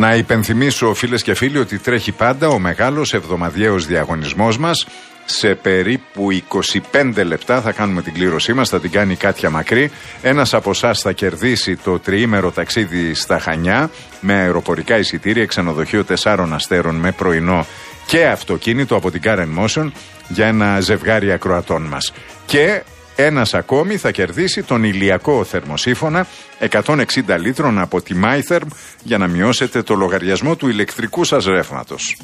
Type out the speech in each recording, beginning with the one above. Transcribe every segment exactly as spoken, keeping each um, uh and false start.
Να υπενθυμίσω, φίλες και φίλοι, ότι τρέχει πάντα ο μεγάλος εβδομαδιαίος διαγωνισμός μας. Σε περίπου είκοσι πέντε λεπτά θα κάνουμε την κλήρωσή μας, θα την κάνει η Κάτια Μακρύ. Ένας από εσάς θα κερδίσει το τριήμερο ταξίδι στα Χανιά με αεροπορικά εισιτήρια, ξενοδοχείο τεσσάρων αστέρων με πρωινό και αυτοκίνητο από την Car and Motion για ένα ζευγάρι ακροατών μας. Και ένας ακόμη θα κερδίσει τον ηλιακό θερμοσύφωνα εκατόν εξήντα λίτρων από τη MyTherm για να μειώσετε το λογαριασμό του ηλεκτρικού σας ρεύματος.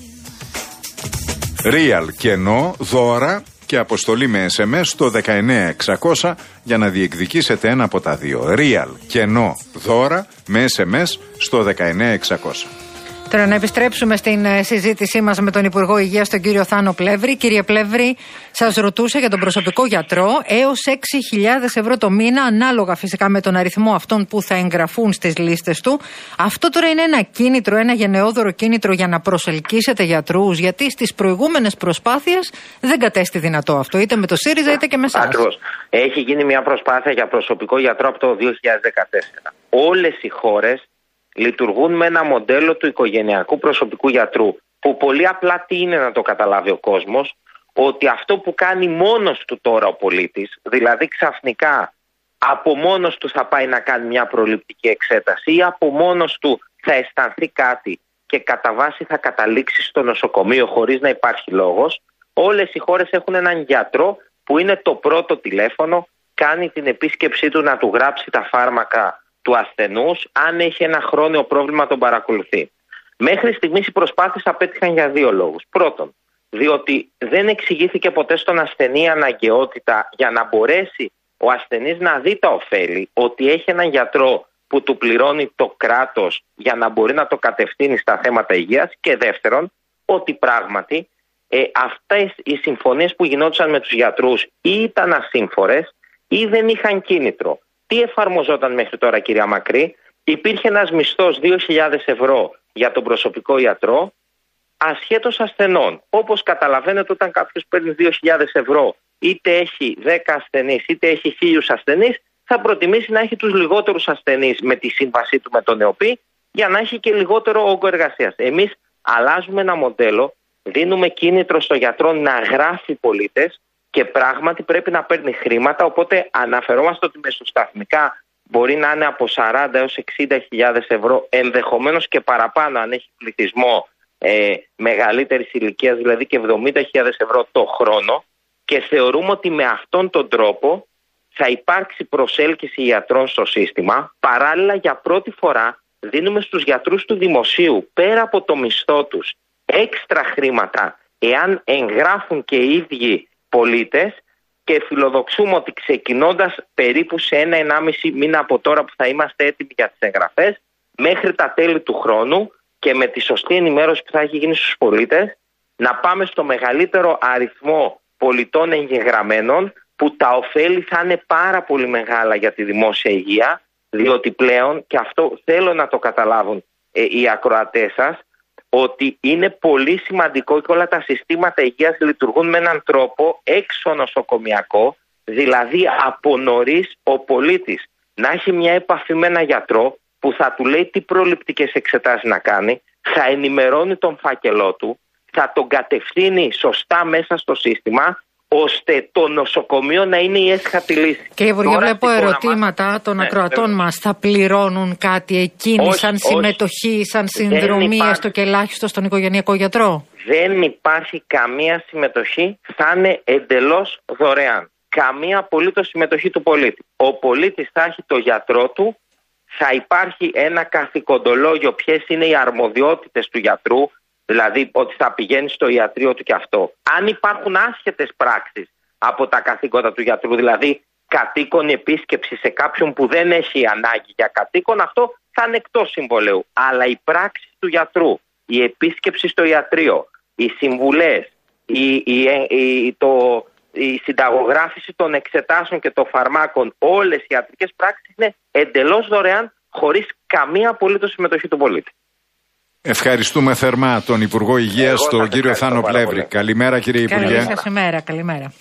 Real κενό, δώρα και αποστολή με ες εμ ες στο δεκαεννέα εξακόσια για να διεκδικήσετε ένα από τα δύο. Real κενό, δώρα με ες εμ ες στο δεκαεννέα εξακόσια. Τώρα να επιστρέψουμε στην συζήτησή μας με τον Υπουργό Υγείας, τον κύριο Θάνο Πλεύρη. Κύριε Πλεύρη, σας ρωτούσα για τον προσωπικό γιατρό, έως έξι χιλιάδες ευρώ το μήνα, ανάλογα φυσικά με τον αριθμό αυτών που θα εγγραφούν στις λίστες του. Αυτό τώρα είναι ένα κίνητρο, ένα γενναιόδωρο κίνητρο για να προσελκύσετε γιατρούς, γιατί στις προηγούμενες προσπάθειες δεν κατέστη δυνατό αυτό, είτε με το ΣΥΡΙΖΑ είτε και με εσάς. Ακριβώς. Έχει γίνει μια προσπάθεια για προσωπικό γιατρό από το δύο χιλιάδες δεκατέσσερα. Όλες οι χώρες λειτουργούν με ένα μοντέλο του οικογενειακού προσωπικού γιατρού, που πολύ απλά τι είναι να το καταλάβει ο κόσμος, ότι αυτό που κάνει μόνος του τώρα ο πολίτης, δηλαδή ξαφνικά από μόνος του θα πάει να κάνει μια προληπτική εξέταση ή από μόνος του θα αισθανθεί κάτι και κατά βάση θα καταλήξει στο νοσοκομείο χωρίς να υπάρχει λόγος, όλες οι χώρες έχουν έναν γιατρό που είναι το πρώτο τηλέφωνο, κάνει την επίσκεψή του να του γράψει τα φάρμακα του ασθενούς, αν έχει ένα χρόνιο πρόβλημα τον παρακολουθεί. Μέχρι στιγμής οι προσπάθειες απέτυχαν για δύο λόγους. Πρώτον, διότι δεν εξηγήθηκε ποτέ στον ασθενή η αναγκαιότητα για να μπορέσει ο ασθενής να δει τα ωφέλη, ότι έχει έναν γιατρό που του πληρώνει το κράτος για να μπορεί να το κατευθύνει στα θέματα υγείας, και δεύτερον, ότι πράγματι ε, αυτές οι συμφωνίες που γινόντουσαν με τους γιατρούς ή ήταν ασύμφορες ή δεν είχαν κίνητρο. Τι εφαρμοζόταν μέχρι τώρα, κυρία Μακρύ? Υπήρχε ένας μισθός δύο χιλιάδες ευρώ για τον προσωπικό ιατρό, ασχέτως ασθενών. Όπως καταλαβαίνετε, όταν κάποιος παίρνει δύο χιλιάδες ευρώ, είτε έχει δέκα ασθενείς, είτε έχει χίλιους ασθενείς, θα προτιμήσει να έχει τους λιγότερους ασθενείς με τη σύμβασή του με τον ΕΟΠΗ, για να έχει και λιγότερο όγκο εργασίας. Εμείς αλλάζουμε ένα μοντέλο, δίνουμε κίνητρο στο γιατρό να γράφει πολίτες, και πράγματι πρέπει να παίρνει χρήματα, οπότε αναφερόμαστε ότι μεσοσταθμικά μπορεί να είναι από σαράντα έως εξήντα χιλιάδες ευρώ, ενδεχομένως και παραπάνω αν έχει πληθυσμό ε, μεγαλύτερης ηλικίας, δηλαδή και εβδομήντα χιλιάδες ευρώ το χρόνο, και θεωρούμε ότι με αυτόν τον τρόπο θα υπάρξει προσέλκυση ιατρών στο σύστημα. Παράλληλα, για πρώτη φορά δίνουμε στους γιατρούς του δημοσίου, πέρα από το μισθό τους, έξτρα χρήματα εάν εγγράφουν και οι ίδιοι πολίτες, και φιλοδοξούμε ότι ξεκινώντας περίπου σε ένα ενάμιση μήνα από τώρα που θα είμαστε έτοιμοι για τις εγγραφές, μέχρι τα τέλη του χρόνου και με τη σωστή ενημέρωση που θα έχει γίνει στους πολίτες, να πάμε στο μεγαλύτερο αριθμό πολιτών εγγεγραμμένων, που τα ωφέλη θα είναι πάρα πολύ μεγάλα για τη δημόσια υγεία, διότι πλέον, και αυτό θέλω να το καταλάβουν ε, οι ακροατές σας, ότι είναι πολύ σημαντικό και όλα τα συστήματα υγείας λειτουργούν με έναν τρόπο έξω νοσοκομιακό, δηλαδή από νωρίς ο πολίτης να έχει μια επαφή με έναν γιατρό που θα του λέει τι προληπτικές εξετάσεις να κάνει, θα ενημερώνει τον φάκελό του, θα τον κατευθύνει σωστά μέσα στο σύστημα, ώστε το νοσοκομείο να είναι η έσχατη λύση. Κύριε Υπουργέ, βλέπω ερωτήματα μας των ναι, ακροατών ναι. μας. Θα πληρώνουν κάτι εκείνοι όχι, σαν όχι. συμμετοχή, σαν συνδρομή, έστω και ελάχιστο στον οικογενειακό γιατρό? Δεν υπάρχει καμία συμμετοχή, θα είναι εντελώς δωρεάν. Καμία απολύτως συμμετοχή του πολίτη. Ο πολίτης θα έχει το γιατρό του, θα υπάρχει ένα καθηκοντολόγιο ποιες είναι οι αρμοδιότητες του γιατρού, δηλαδή ότι θα πηγαίνει στο ιατρείο του και αυτό. Αν υπάρχουν άσχετες πράξεις από τα καθήκοντα του γιατρού, δηλαδή κατοίκον επίσκεψη σε κάποιον που δεν έχει ανάγκη για κατοίκον, αυτό θα είναι εκτός συμβολέου. Αλλά οι πράξεις του γιατρού, η επίσκεψη στο ιατρείο, οι συμβουλές, η, η, η, το, η συνταγογράφηση των εξετάσεων και των φαρμάκων, όλες οι ιατρικές πράξεις είναι εντελώς δωρεάν, χωρίς καμία απολύτως συμμετοχή του πολίτη. Ευχαριστούμε θερμά τον Υπουργό Υγείας, τον κύριο Θάνο Πλεύρη. Καλημέρα, κύριε Υπουργέ. Καλή σας ημέρα, καλημέρα.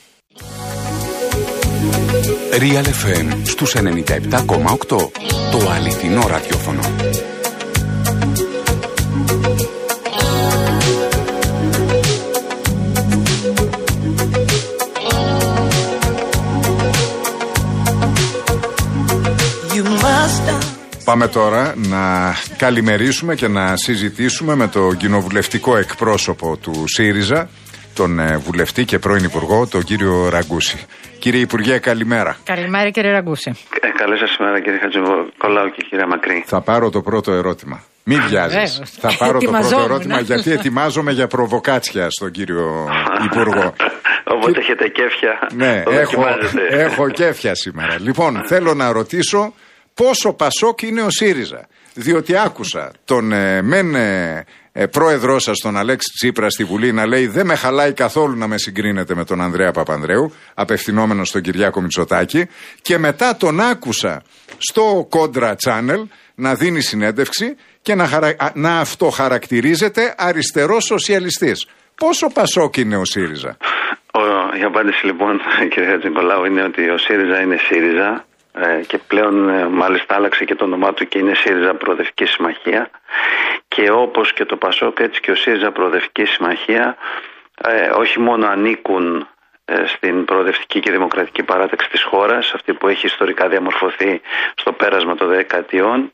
Real εφ εμ στους ενενήντα επτά κόμμα οκτώ. Το αληθινό ραδιόφωνο. Πάμε τώρα να καλημερίσουμε και να συζητήσουμε με τον κοινοβουλευτικό εκπρόσωπο του ΣΥΡΙΖΑ, τον ε, βουλευτή και πρώην Υπουργό, τον κύριο Ραγκούση. Κύριε Υπουργέ, καλημέρα. Καλημέρα, κύριε Ραγκούση. Ε, καλή σας ημέρα, κύριε Χατζηνικολάου και κύριε Μακρύ. Θα πάρω το πρώτο ερώτημα. Μην βιάζεις. Θα πάρω το πρώτο ερώτημα γιατί ετοιμάζομαι για προβοκάτσια στον κύριο Υπουργό. Οπότε έχετε κέφια. Ναι, έχω, έχω κέφια σήμερα. Λοιπόν, θέλω να ρωτήσω πόσο Πασόκ είναι ο ΣΥΡΙΖΑ. Διότι άκουσα τον ε, μεν ε, ε, πρόεδρό σας, τον Αλέξη Τσίπρα, στη Βουλή να λέει δεν με χαλάει καθόλου να με συγκρίνετε με τον Ανδρέα Παπανδρέου, απευθυνόμενο στον Κυριάκο Μητσοτάκη, και μετά τον άκουσα στο Κόντρα Channel να δίνει συνέντευξη και να, χαρα... να αυτοχαρακτηρίζεται αριστερός σοσιαλιστής. Πόσο Πασόκ είναι ο ΣΥΡΙΖΑ? Ο, η απάντηση λοιπόν, κύριε Χατζηνικολάου, είναι ότι ο ΣΥΡΙΖΑ είναι ΣΥΡΙΖΑ ε, και πλέον ε, μάλιστα άλλαξε και το όνομά του και είναι ΣΥΡΙΖΑ Προοδευτική Συμμαχία, και όπως και το Πασόκ, έτσι και ο ΣΥΡΙΖΑ Προοδευτική Συμμαχία ε, όχι μόνο ανήκουν στην προοδευτική και δημοκρατική παράταξη της χώρας, αυτή που έχει ιστορικά διαμορφωθεί στο πέρασμα των δεκαετιών,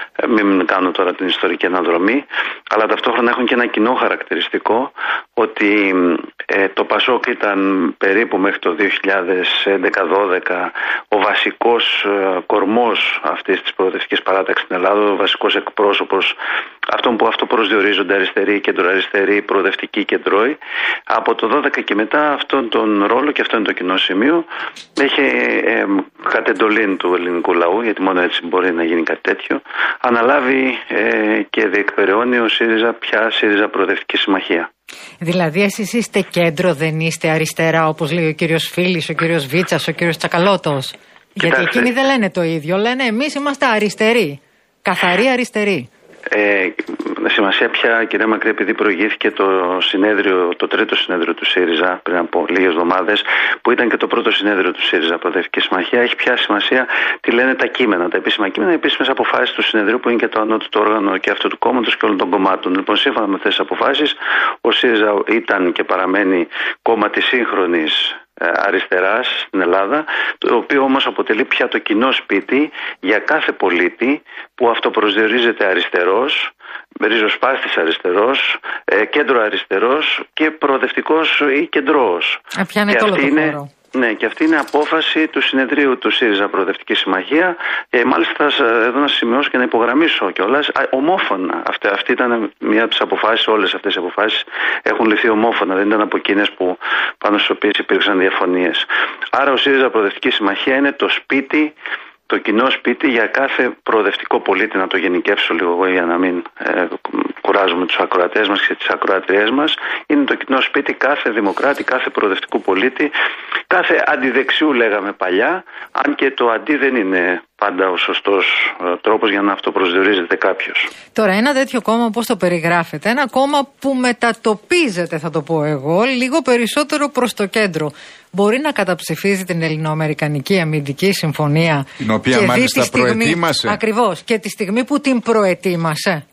μην κάνω τώρα την ιστορική αναδρομή, αλλά ταυτόχρονα έχουν και ένα κοινό χαρακτηριστικό, ότι ε, το Πασόκ ήταν περίπου μέχρι το δύο χιλιάδες έντεκα δώδεκα ο βασικός ε, κορμός αυτής της προοδευτικής παράταξης στην Ελλάδα, ο βασικός εκπρόσωπος αυτών που αυτοπροσδιορίζονται αριστεροί, κεντροαριστεροί, προοδευτικοί, κεντρώοι. Από το δώδεκα και μετά αυτόν τον ρόλο, και αυτό είναι το κοινό σημείο, έχει ε, κατ' εντολήν του ελληνικού λαού, γιατί μόνο έτσι μπορεί να γίνει κάτι τέτοιο, αναλάβει ε, και διεκπεραιώνει ο ΣΥΡΙΖΑ πια ΣΥΡΙΖΑ Προοδευτική Συμμαχία. Δηλαδή εσείς είστε κέντρο, δεν είστε αριστερά, όπως λέει ο κύριος Φίλης, ο κύριος Βίτσας, ο κύριος Τσακαλώτος? Γιατί εκείνοι δεν λένε το ίδιο, λένε εμείς είμαστε αριστεροί, καθαροί αριστεροί. Ε, σημασία πια, κυρία Μακρύ, επειδή προηγήθηκε το συνέδριο, το τρίτο συνέδριο του ΣΥΡΙΖΑ πριν από λίγες εβδομάδες, που ήταν και το πρώτο συνέδριο του ΣΥΡΙΖΑ Προοδευτική Συμμαχία, έχει πια σημασία τι λένε τα κείμενα, τα επίσημα κείμενα, οι επίσημες αποφάσεις του συνεδρίου, που είναι και το ανώτατο όργανο και αυτού του κόμματος και όλων των κομμάτων. Λοιπόν, σύμφωνα με αυτές τις αποφάσεις, ο ΣΥΡΙΖΑ ήταν και παραμένει κόμμα της σύγχρονης αριστεράς στην Ελλάδα, το οποίο όμως αποτελεί πια το κοινό σπίτι για κάθε πολίτη που αυτοπροσδιορίζεται αριστερός, ριζοσπάστης αριστερός, κέντρο αριστερός και προοδευτικός ή κεντρώος. Απιάνεται όλο το χώρο. Ναι, και αυτή είναι απόφαση του συνεδρίου του ΣΥΡΙΖΑ Προοδευτική Συμμαχία. Ε, μάλιστα, εδώ να σημειώσω και να υπογραμμίσω κιόλας, ομόφωνα. Αυτή, αυτή ήταν μια από τις αποφάσεις, όλες αυτές οι αποφάσεις έχουν ληφθεί ομόφωνα, δεν ήταν από εκείνες που πάνω στις οποίες υπήρξαν διαφωνίες. Άρα, ο ΣΥΡΙΖΑ Προοδευτική Συμμαχία είναι το σπίτι, το κοινό σπίτι για κάθε προοδευτικό πολίτη, να το γενικεύσω λίγο εγώ για να μην ε, κουράζουμε τους ακροατές μας και τις ακροατριές μας. Είναι το κοινό σπίτι κάθε δημοκράτη, κάθε προοδευτικού πολίτη, κάθε αντιδεξιού λέγαμε παλιά, αν και το αντί δεν είναι πάντα ο σωστός ε, τρόπος για να αυτοπροσδιορίζεται κάποιος. Τώρα, ένα τέτοιο κόμμα, πώς το περιγράφεται? Ένα κόμμα που μετατοπίζεται, θα το πω εγώ, λίγο περισσότερο προς το κέντρο. Μπορεί να καταψηφίζει την Ελληνοαμερικανική Αμυντική Συμφωνία, την οποία και μάλιστα τη στιγμή, προετοίμασε. Ακριβώς, και τη στιγμή που την προετοίμασε.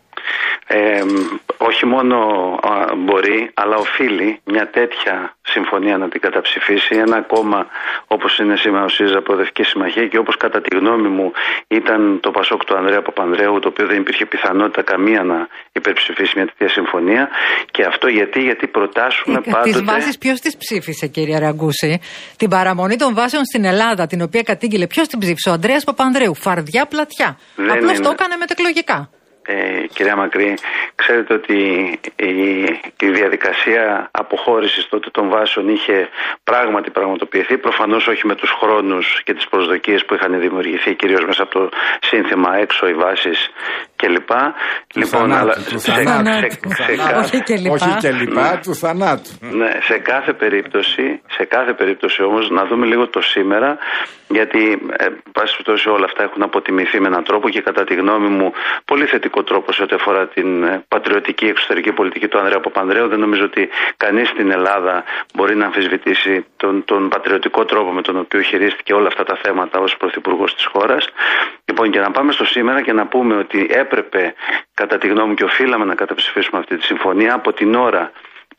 Ε, όχι μόνο α, μπορεί, αλλά οφείλει μια τέτοια συμφωνία να την καταψηφίσει ένα κόμμα όπως είναι σήμερα ο ΣΥΡΙΖΑ Προοδευτική Συμμαχία, και όπως κατά τη γνώμη μου ήταν το Πασόκ του Ανδρέα Παπανδρέου, το οποίο δεν υπήρχε πιθανότητα καμία να υπερψηφίσει μια τέτοια συμφωνία. Και αυτό γιατί, γιατί προτάσουμε ε, πάντοτε... Τις βάσεις ποιος τις ψήφισε, κύριε Ραγκούση? Την παραμονή των βάσεων στην Ελλάδα, την οποία κατήγγειλε, ποιος την ψήφισε? Ο Ανδρέας Παπανδρέου. Φαρδιά πλατιά. Απλώς είναι... το έκανε μετεκλογικά. Ε, κυρία Μακρύ, ξέρετε ότι η, η διαδικασία αποχώρησης τότε των βάσεων είχε πράγματι πραγματοποιηθεί, προφανώς όχι με τους χρόνους και τις προσδοκίες που είχαν δημιουργηθεί, κυρίως μέσα από το σύνθημα έξω οι βάσεις κλπ. Λοιπόν, αλλά όχι και λοιπά του θανάτου. Ναι, σε κάθε περίπτωση, σε κάθε περίπτωση όμως να δούμε λίγο το σήμερα, γιατί ε, πάση περιπτώσει όλα αυτά έχουν αποτιμηθεί με έναν τρόπο και κατά τη γνώμη μου πολύ θετικό τρόπο σε ό,τι αφορά την ε, πατριωτική εξωτερική πολιτική του Ανδρέα Παπανδρέου. Δεν νομίζω ότι κανείς στην Ελλάδα μπορεί να αμφισβητήσει τον, τον πατριωτικό τρόπο με τον οποίο χειρίστηκε όλα αυτά τα θέματα ως πρωθυπουργός της χώρας. Λοιπόν, και να πάμε στο σήμερα και να πούμε ότι έπρεπε, κατά τη γνώμη μου, και οφείλαμε να καταψηφίσουμε αυτή τη συμφωνία από την ώρα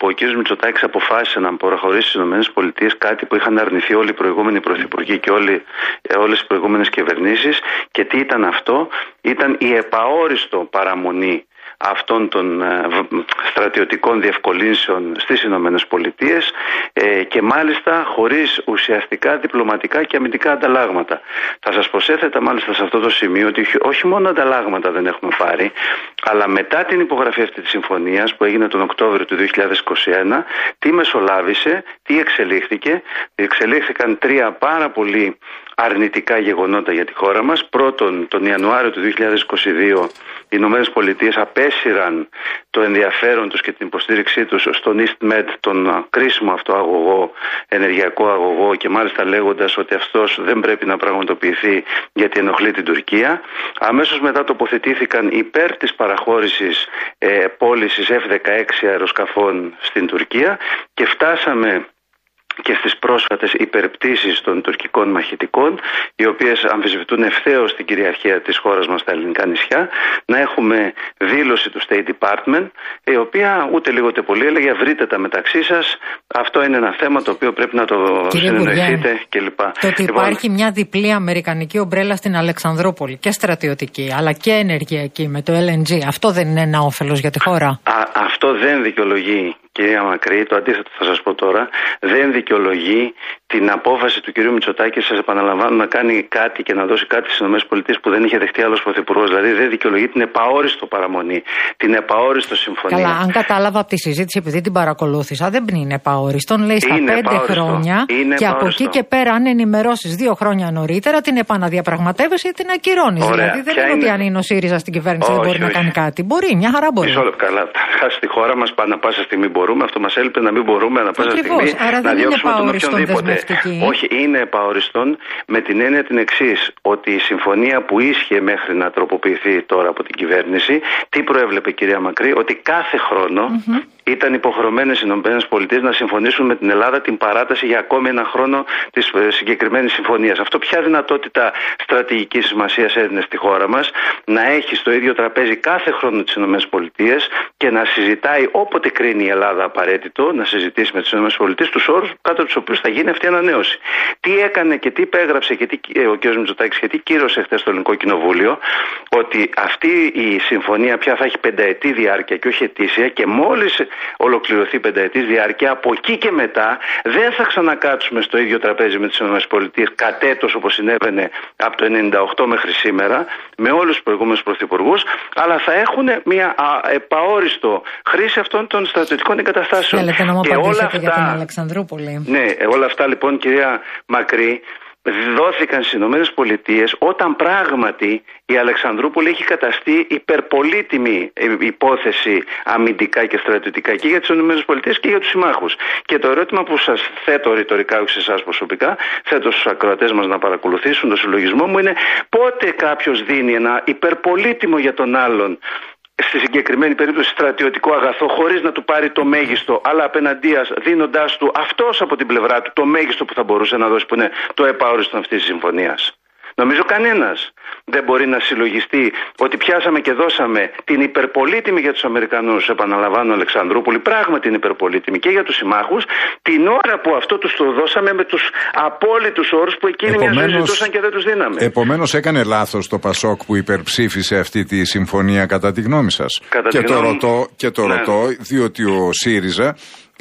που ο κ. Μητσοτάκης αποφάσισε να προχωρήσει στις ΗΠΑ, κάτι που είχαν αρνηθεί όλοι οι προηγούμενοι πρωθυπουργοί και όλοι, όλες οι προηγούμενες κυβερνήσεις. Και τι ήταν αυτό? Ήταν η επαόριστο παραμονή αυτών των ε, στρατιωτικών διευκολύνσεων στις Ηνωμένες Πολιτείες ε, και μάλιστα χωρίς ουσιαστικά διπλωματικά και αμυντικά ανταλλάγματα. Θα σας προσέθετα μάλιστα σε αυτό το σημείο ότι όχι μόνο ανταλλάγματα δεν έχουμε πάρει, αλλά μετά την υπογραφή αυτή της συμφωνίας που έγινε τον Οκτώβριο του δύο χιλιάδες είκοσι ένα, τι μεσολάβησε, τι εξελίχθηκε? Εξελίχθηκαν τρία πάρα πολύ αρνητικά γεγονότα για τη χώρα μας. Πρώτον, τον Ιανουάριο του δύο χιλιάδες είκοσι δύο οι Ηνωμένες Πολιτείες απέσυραν το ενδιαφέρον τους και την υποστήριξή τους στον EastMed, τον κρίσιμο αυτό αγωγό, ενεργειακό αγωγό, και μάλιστα λέγοντας ότι αυτός δεν πρέπει να πραγματοποιηθεί γιατί ενοχλεί την Τουρκία. Αμέσως μετά τοποθετήθηκαν υπέρ της παραχώρησης ε, πώλησης εφ δεκαέξι αεροσκαφών στην Τουρκία και φτάσαμε και στις πρόσφατες υπερπτήσεις των τουρκικών μαχητικών, οι οποίες αμφισβητούν ευθέως την κυριαρχία της χώρας μας στα ελληνικά νησιά, να έχουμε δήλωση του State Department, η οποία ούτε λίγο ούτε πολύ έλεγε βρείτε τα μεταξύ σας, αυτό είναι ένα θέμα το οποίο πρέπει να το συνεννοηθείτε κλπ. Το ότι λοιπόν, υπάρχει μια διπλή αμερικανική ομπρέλα στην Αλεξανδρούπολη, και στρατιωτική αλλά και ενεργειακή με το ελ εν τζι, αυτό δεν είναι ένα όφελος για τη χώρα? Α, αυτό δεν δικαιολογεί, κυρία Μακρύ, το αντίθετο θα σας πω τώρα, δεν δικαιολογεί την απόφαση του κυρίου Μητσοτάκη, σας επαναλαμβάνω, να κάνει κάτι και να δώσει κάτι στις ΗΠΑ που δεν είχε δεχτεί άλλος πρωθυπουργός. Δηλαδή δεν δικαιολογεί την επαόριστο παραμονή, την επαόριστο συμφωνία. Καλά, αν κατάλαβα από τη συζήτηση, επειδή την παρακολούθησα, δεν είναι επαόριστον. Λέει στα είναι πέντε επαόριστο. χρόνια είναι και επαόριστο. Από εκεί και πέρα, αν ενημερώσεις δύο χρόνια νωρίτερα, την επαναδιαπραγματεύεσαι ή την ακυρώνεις. Δηλαδή δεν είναι ότι αν είναι ο ΣΥΡΙΖΑ στην κυβέρνηση όχι, δεν μπορεί όχι. να κάνει κάτι. Μπορεί, μια χαρά μπορεί. Μισό λεπτό, καλά. Στη χώρα μας ανά πάσα στιγμή μπορούμε, αυτό μας έλειπε, να μην μπορούμε ανά πάσα Ακριβώς. στιγμή Άρα να διώξουμε τον οποιονδήποτε. Όχι, είναι επαόριστον με την έννοια την εξής, ότι η συμφωνία που ίσχυε μέχρι να τροποποιηθεί τώρα από την κυβέρνηση, τι προέβλεπε, κυρία Μακρύ? Ότι κάθε χρόνο mm-hmm. ήταν υποχρεωμένες οι ΗΠΑ να συμφωνήσουν με την Ελλάδα την παράταση για ακόμη ένα χρόνο της συγκεκριμένης συμφωνίας. Αυτό ποια δυνατότητα στρατηγικής σημασίας έδινε στη χώρα μας, να έχει στο ίδιο τραπέζι κάθε χρόνο τις ΗΠΑ και να συζητάει όποτε κρίνει η Ελλάδα απαραίτητο να συζητήσει με τις ΗΠΑ τους όρους κάτω τους οποίους θα γίνει αυτή η ανανέωση. Τι έκανε και τι υπέγραψε και τι, ο κ. Μητσοτάκης και τι κύρωσε χθες στο Ελληνικό Κοινοβούλιο? Ότι αυτή η συμφωνία πια θα έχει πενταετή διάρκεια και όχι ετήσια, και μόλις ολοκληρωθεί πενταετής διάρκεια, από εκεί και μετά δεν θα ξανακάτσουμε στο ίδιο τραπέζι με τις ΗΠΑ κατέτος όπως συνέβαινε από το ενενήντα οκτώ μέχρι σήμερα με όλους τους προηγούμενους πρωθυπουργούς, αλλά θα έχουν μια επαόριστο χρήση αυτών των στρατιωτικών εγκαταστάσεων. Θέλετε να μου απαντήσετε για την Αλεξανδρούπολη? Ναι, όλα αυτά λοιπόν, κυρία Μακρύ, δόθηκαν στις Ηνωμένες Πολιτείες όταν πράγματι η Αλεξανδρούπολη έχει καταστεί υπερπολίτιμη υπόθεση αμυντικά και στρατιωτικά και για τις Ηνωμένες Πολιτείες και για τους συμμάχους. Και το ερώτημα που σας θέτω ρητορικά, όχι σε εσάς προσωπικά, θέτω στους ακροατές μας να παρακολουθήσουν το συλλογισμό μου, είναι πότε κάποιος δίνει ένα υπερπολίτιμο για τον άλλον, στη συγκεκριμένη περίπτωση στρατιωτικό αγαθό, χωρίς να του πάρει το μέγιστο, αλλά απέναντίας δίνοντάς του αυτός από την πλευρά του το μέγιστο που θα μπορούσε να δώσει, που είναι το επαόριστο αυτής της συμφωνίας. Νομίζω κανένας δεν μπορεί να συλλογιστεί ότι πιάσαμε και δώσαμε την υπερπολίτιμη για τους Αμερικανούς, επαναλαμβάνω, Αλεξανδρούπολη, πράγματι είναι υπερπολίτιμη και για τους συμμάχους, την ώρα που αυτό τους το δώσαμε με τους απόλυτους όρους που εκείνοι μια ζωή ζητούσαν και δεν τους δίναμε. Επομένως έκανε λάθος το Πασόκ που υπερψήφισε αυτή τη συμφωνία, κατά τη γνώμη σας? Κατά και, τη το γνώμη... ρωτώ, και το ναι. ρωτώ διότι ο ΣΥΡΙΖΑ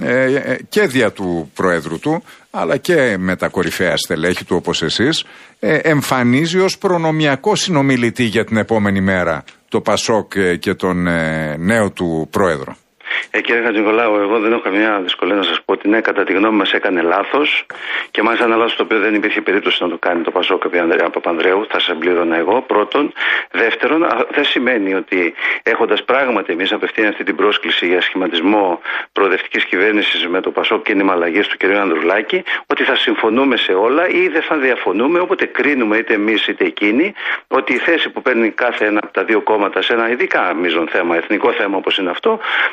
ε, και δια του Προέδρου του, αλλά και με τα κορυφαία στελέχη του όπως εσείς, ε, εμφανίζει ως προνομιακό συνομιλητή για την επόμενη μέρα το Πασόκ ε, και τον ε, νέο του Πρόεδρο. Ε, κύριε Χατζηνικολάου, εγώ δεν έχω καμία δυσκολία να σας πω ότι ναι, κατά τη γνώμη μας έκανε λάθος και μάλιστα ένα λάθος το οποίο δεν υπήρχε περίπτωση να το κάνει το Πασόκ από Παπανδρέου. Θα σε εμπλήρωνα εγώ. Πρώτον. Δεύτερον, δεν σημαίνει ότι έχοντας πράγματι εμείς απευθύνει αυτή την πρόσκληση για σχηματισμό προοδευτικής κυβέρνησης με το Πασόκ και ενημαλλαγής του κ. Ανδρουλάκη, ότι θα συμφωνούμε σε όλα ή δεν θα διαφωνούμε, όποτε κρίνουμε είτε εμείς είτε εκείνοι, ότι η θέση που παίρνει κάθε ένα από τα δύο κόμματα σε ένα ειδικά μείζον θέμα, εθνικό θέμα όπως είναι αυτό, ε,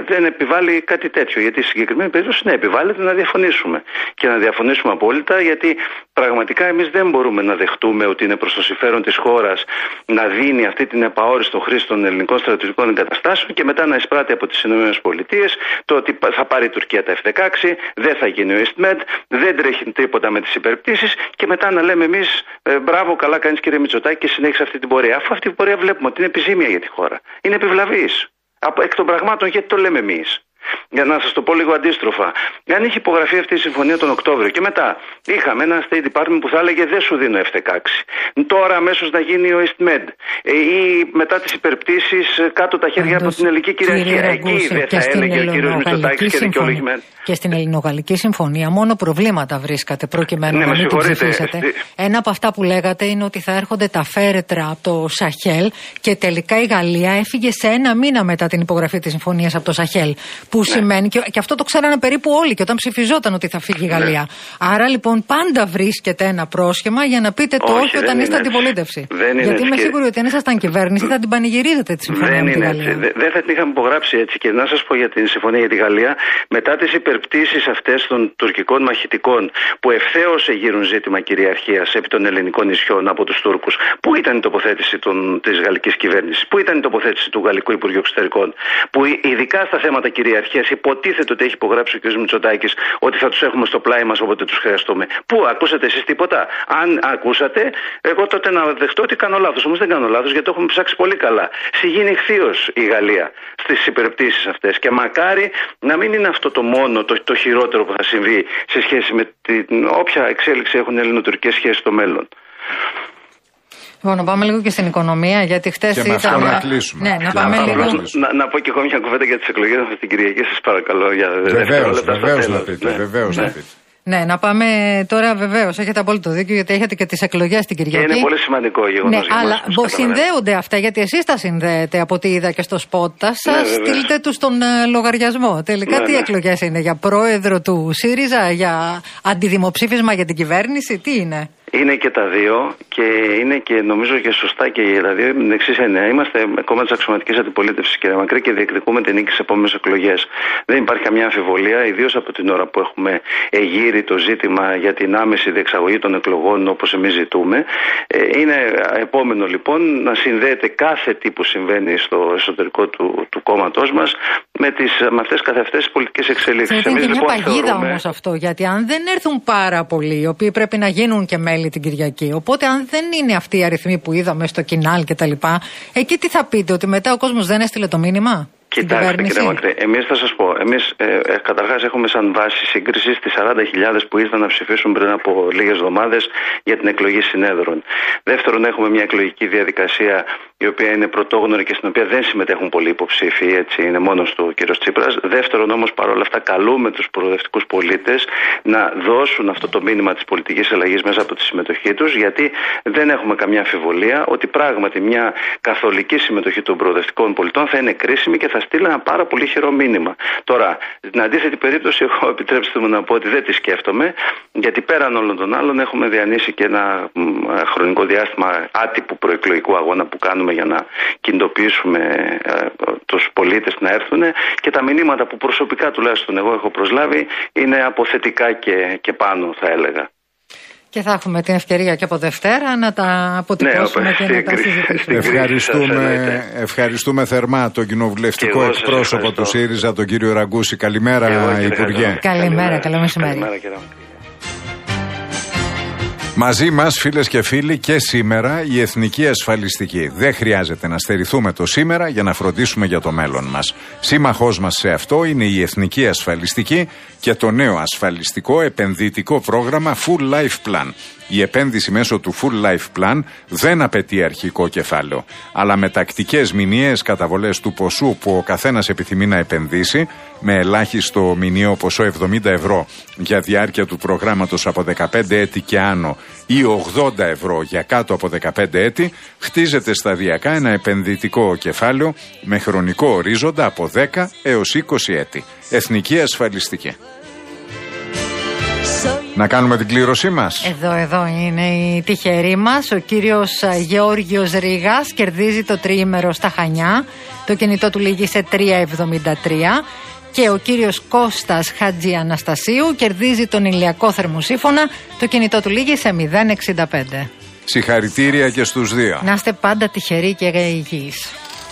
δεν επιβάλλει κάτι τέτοιο. Γιατί στη συγκεκριμένη περίπτωση ναι, επιβάλλεται να διαφωνήσουμε. Και να διαφωνήσουμε απόλυτα, γιατί πραγματικά εμείς δεν μπορούμε να δεχτούμε ότι είναι προς το συμφέρον της χώρας να δίνει αυτή την επαόριστο χρήση των ελληνικών στρατιωτικών εγκαταστάσεων και μετά να εισπράττει από τις ΗΠΑ το ότι θα πάρει η Τουρκία τα εφ δεκαέξι, δεν θα γίνει ο EastMed, δεν τρέχει τίποτα με τις υπερπτήσεις και μετά να λέμε εμείς ε, μπράβο, καλά κάνεις κύριε Μητσοτάκη και συνέχισε αυτή την πορεία. Αφού αυτή η πορεία βλέπουμε ότι είναι επιζήμια για τη χώρα. Είναι επιβλαβής. Από, εκ των πραγμάτων, γιατί το λέμε εμείς. Για να σας το πω λίγο αντίστροφα. Αν είχε υπογραφεί αυτή η συμφωνία τον Οκτώβριο και μετά είχαμε ένα State Department που θα έλεγε δεν σου δίνω εφ δεκαέξι. Τώρα αμέσως να γίνει ο EastMed ή μετά τις υπερπτήσεις κάτω τα χέρια Άντως, από την ελληνική κυριαρχία. Εκεί δεν θα έλεγε ο κύριος Μητσοτάκης και δικαιολογημένο. Και στην Ελληνογαλλική Συμφωνία μόνο προβλήματα βρίσκατε προκειμένου ναι, να μην την ψηφίσετε. Ένα από αυτά που λέγατε είναι ότι θα έρχονται τα φέρετρα από το Σαχέλ και τελικά η Γαλλία έφυγε σε ένα μήνα μετά την υπογραφή της συμφωνίας από το Σαχέλ. Που ναι. σημαίνει, και, και αυτό το ξέρανε περίπου όλοι και όταν ψηφιζόταν ότι θα φύγει η Γαλλία. Ναι. Άρα λοιπόν πάντα βρίσκεται ένα πρόσχημα για να πείτε το όχι, όχι όταν είστε αντιπολίτευση. Γιατί είμαι σίγουρη ότι αν ήσασταν κυβέρνηση θα την πανηγυρίζετε τη συμφωνία δεν με τη Γαλλία. Δεν δε θα την είχαμε υπογράψει έτσι. Και να σας πω για την συμφωνία για τη Γαλλία, μετά τις υπερπτήσεις αυτές των τουρκικών μαχητικών που ευθέως εγείρουν ζήτημα κυριαρχίας επί των ελληνικών νησιών από τους Τούρκους, πού ήταν η τοποθέτηση της γαλλικής κυβέρνησης, πού ήταν η τοποθέτηση του Γαλλικού Υπουργείου Εξωτερικών, που ειδικά στα θέματα κυριαρχίας υποτίθεται ότι έχει υπογράψει ο κ. Μητσοτάκης ότι θα τους έχουμε στο πλάι μας όποτε τους χρειαστούμε. Πού, ακούσατε εσείς τίποτα? Αν ακούσατε, εγώ τότε να δεχτώ ότι κάνω λάθος. Όμως δεν κάνω λάθος, γιατί το έχουμε ψάξει πολύ καλά. Συγγίνει εχθείως η Γαλλία στις υπερπτήσεις αυτές. Και μακάρι να μην είναι αυτό το μόνο, το, το χειρότερο που θα συμβεί σε σχέση με την όποια εξέλιξη έχουν ελληνοτουρκικές σχέσεις στο μέλλον. Λοιπόν, να πάμε λίγο και στην οικονομία, γιατί χτες ήταν. Και με αυτό να κλείσουμε. Ναι, να πάμε λίγο. Να, να πω και εγώ μια κουβέντα για τις εκλογές μας την Κυριακή, σας παρακαλώ. Βεβαίως, βεβαίως να πείτε. Ναι. Βεβαίως ναι. να πείτε. Ναι, να πάμε τώρα βεβαίως. Έχετε απόλυτο δίκιο, γιατί έχετε και τις εκλογές την Κυριακή. Και είναι πολύ σημαντικό γεγονός. Ναι, αλλά μας, συνδέονται αυτά, γιατί εσείς τα συνδέετε από ό,τι είδα και στο σπότ σας. Ναι, στείλτε τους τον uh, λογαριασμό. Τελικά ναι, τι ναι. εκλογές είναι, για πρόεδρο του ΣΥΡΙΖΑ, για αντιδημοψήφισμα για την κυβέρνηση, τι είναι? Είναι και τα δύο και είναι και νομίζω και σωστά και τα δύο με την εξής έννοια. Είμαστε κόμμα της αξιωματικής αντιπολίτευσης, κύριε Μακρύ, και διεκδικούμε την νίκη στις επόμενες εκλογές. Δεν υπάρχει καμιά αμφιβολία, ιδίως από την ώρα που έχουμε εγείρει το ζήτημα για την άμεση διεξαγωγή των εκλογών όπως εμείς ζητούμε. Είναι επόμενο λοιπόν να συνδέεται κάθε τι που συμβαίνει στο εσωτερικό του, του κόμματός μας με, τις, με αυτές καθ' αυτές τις πολιτικές εξελίξεις. Είναι μια λοιπόν, παγίδα θεωρούμε... όμως αυτό, γιατί αν δεν έρθουν πάρα πολλοί, οι οποίοι πρέπει να γίνουν και μέλη την Κυριακή. Οπότε, αν δεν είναι αυτοί οι αριθμοί που είδαμε στο Κινάλ και τα λοιπά, εκεί τι θα πείτε, ότι μετά ο κόσμος δεν έστειλε το μήνυμα? Κοιτάξτε, κύριε Μακρύ, εμείς θα σας πω. Εμείς ε, ε, καταρχάς έχουμε σαν βάση σύγκριση στις σαράντα χιλιάδες που ήρθαν να ψηφίσουν πριν από λίγες εβδομάδες για την εκλογή συνέδρων. Δεύτερον, έχουμε μια εκλογική διαδικασία η οποία είναι πρωτόγνωρη και στην οποία δεν συμμετέχουν πολλοί υποψήφοι, έτσι είναι μόνος του ο κύριος Τσίπρας. Δεύτερον, όμως, παρόλα αυτά, καλούμε τους προοδευτικούς πολίτες να δώσουν αυτό το μήνυμα της πολιτικής αλλαγής μέσα από τη συμμετοχή τους, γιατί δεν έχουμε καμιά αμφιβολία ότι πράγματι μια καθολική συμμετοχή των προοδευτικών πολιτών θα είναι κρίσιμη και θα στείλει ένα πάρα πολύ χειρό μήνυμα. Τώρα, στην αντίθετη περίπτωση, εγώ επιτρέψτε μου να πω ότι δεν τη σκέφτομαι, γιατί πέραν όλων των άλλων έχουμε διανύσει και ένα χρονικό διάστημα άτυπου προεκλογικού αγώνα που κάνουμε για να κινητοποιήσουμε ε, τους πολίτες να έρθουν, και τα μηνύματα που προσωπικά τουλάχιστον εγώ έχω προσλάβει είναι αποθετικά και, και πάνω, θα έλεγα. Και θα έχουμε την ευκαιρία και από Δευτέρα να τα αποτυπώσουμε ναι, και να τα συζητήσουμε. Ευχαριστούμε, ευχαριστούμε θερμά τον κοινοβουλευτικό εκπρόσωπο του ΣΥΡΙΖΑ, τον κύριο Ραγκούση. Καλημέρα, εγώ, Υπουργέ. Καλημέρα, καλό μεσημέρι. Μαζί μας, φίλες και φίλοι, και σήμερα η εθνική ασφαλιστική. Δεν χρειάζεται να στερηθούμε το σήμερα για να φροντίσουμε για το μέλλον μας. Σύμμαχός μας σε αυτό είναι η εθνική ασφαλιστική και το νέο ασφαλιστικό επενδυτικό πρόγραμμα Full Life Plan. Η επένδυση μέσω του Full Life Plan δεν απαιτεί αρχικό κεφάλαιο, αλλά με τακτικές μηνιαίες καταβολές του ποσού που ο καθένας επιθυμεί να επενδύσει, με ελάχιστο μηνιαίο ποσό εβδομήντα ευρώ για διάρκεια του προγράμματος από δεκαπέντε έτη και άνω ή ογδόντα ευρώ για κάτω από δεκαπέντε έτη, χτίζεται σταδιακά ένα επενδυτικό κεφάλαιο με χρονικό ορίζοντα από δέκα έως είκοσι έτη. Εθνική ασφαλιστική. Να κάνουμε την κλήρωσή μας. Εδώ, εδώ είναι η τυχερή μας. Ο κύριος Γεώργιος Ρήγας κερδίζει το τριήμερο στα Χανιά. Το κινητό του λήγει σε τρία εβδομήντα τρία. Και ο κύριος Κώστας Χατζη Αναστασίου κερδίζει τον ηλιακό θερμοσύφωνα. Το κινητό του λήγει σε μηδέν εξήντα πέντε. Συγχαρητήρια και στους δύο. Να είστε πάντα τυχεροί και υγιείς.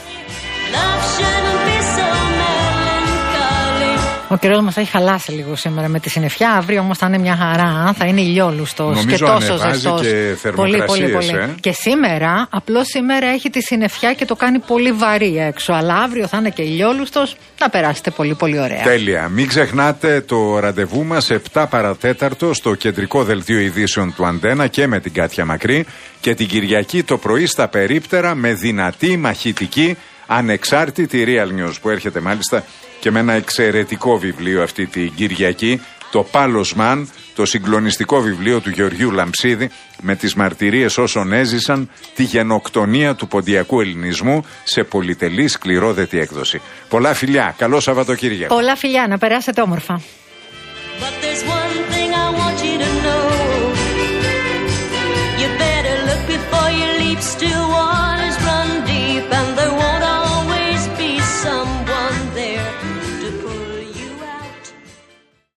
Ο καιρός μας έχει χαλάσει λίγο σήμερα με τη συννεφιά. Αύριο όμως θα είναι μια χαρά. Θα είναι ηλιόλουστος και τόσο ζεστός. Και πολύ, πολύ, πολύ. Ε? Και σήμερα, απλώς σήμερα έχει τη συννεφιά και το κάνει πολύ βαρύ έξω. Αλλά αύριο θα είναι και ηλιόλουστος. Να περάσετε πολύ, πολύ ωραία. Τέλεια. Μην ξεχνάτε το ραντεβού μας επτά παρατέταρτο στο κεντρικό δελτίο ειδήσεων του Αντένα και με την Κάτια Μακρύ. Και την Κυριακή το πρωί στα περίπτερα με δυνατή, μαχητική, ανεξάρτητη Real News που έρχεται μάλιστα και με ένα εξαιρετικό βιβλίο αυτή την Κυριακή, το Πάλος-Μαν, το συγκλονιστικό βιβλίο του Γεωργίου Λαμψίδη με τις μαρτυρίες όσων έζησαν τη γενοκτονία του ποντιακού ελληνισμού σε πολυτελή σκληρόδετη έκδοση. Πολλά φιλιά, καλό Σαββατοκύριακο. Πολλά φιλιά, να περάσετε όμορφα.